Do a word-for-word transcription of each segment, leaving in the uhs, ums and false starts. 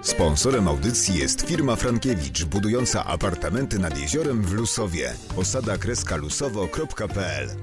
Sponsorem audycji jest firma Frankiewicz, budująca apartamenty nad jeziorem w Lusowie. Osada kreska lusowo kropka pe el.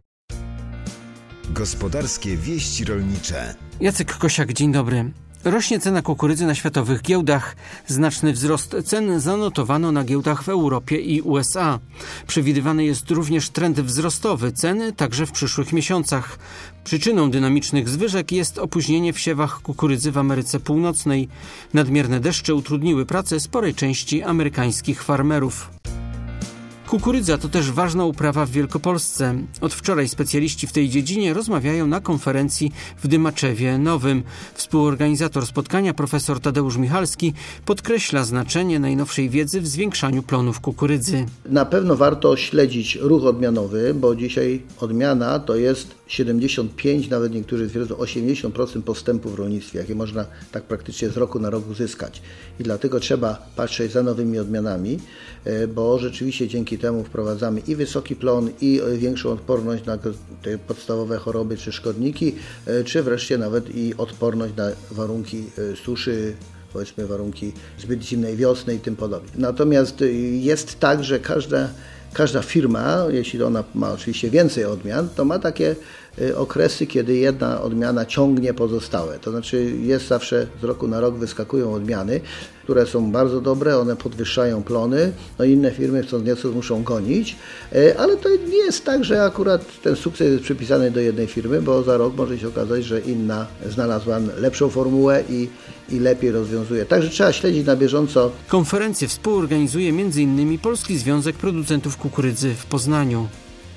Gospodarskie wieści rolnicze. Jacek Kosiak, dzień dobry. Rośnie cena kukurydzy na światowych giełdach. Znaczny wzrost cen zanotowano na giełdach w Europie i U S A. Przewidywany jest również trend wzrostowy ceny także w przyszłych miesiącach. Przyczyną dynamicznych zwyżek jest opóźnienie w siewach kukurydzy w Ameryce Północnej. Nadmierne deszcze utrudniły pracę sporej części amerykańskich farmerów. Kukurydza to też ważna uprawa w Wielkopolsce. Od wczoraj specjaliści w tej dziedzinie rozmawiają na konferencji w Dymaczewie Nowym. Współorganizator spotkania, profesor Tadeusz Michalski, podkreśla znaczenie najnowszej wiedzy w zwiększaniu plonów kukurydzy. Na pewno warto śledzić ruch odmianowy, bo dzisiaj odmiana to jest siedemdziesiąt pięć, nawet niektórzy twierdzą osiemdziesiąt procent postępu w rolnictwie, jakie można tak praktycznie z roku na rok uzyskać. I dlatego trzeba patrzeć za nowymi odmianami, bo rzeczywiście dzięki temu wprowadzamy i wysoki plon, i większą odporność na te podstawowe choroby czy szkodniki, czy wreszcie nawet i odporność na warunki suszy, powiedzmy warunki zbyt zimnej wiosny i tym podobnie. Natomiast jest tak, że każda Każda firma, jeśli ona ma oczywiście więcej odmian, to ma takie okresy, kiedy jedna odmiana ciągnie pozostałe. To znaczy jest zawsze z roku na rok wyskakują odmiany, które są bardzo dobre, one podwyższają plony, no inne firmy chcąc nieco muszą gonić, ale to nie jest tak, że akurat ten sukces jest przypisany do jednej firmy, bo za rok może się okazać, że inna znalazła lepszą formułę i, i lepiej rozwiązuje. Także trzeba śledzić na bieżąco. Konferencję współorganizuje między innymi Polski Związek Producentów Kukurydzy w Poznaniu.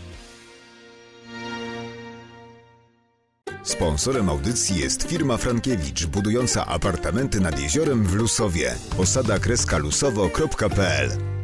Sponsorem audycji jest firma Frankiewicz, budująca apartamenty nad jeziorem w Lusowie. Osada kreska lusowo kropka pe el.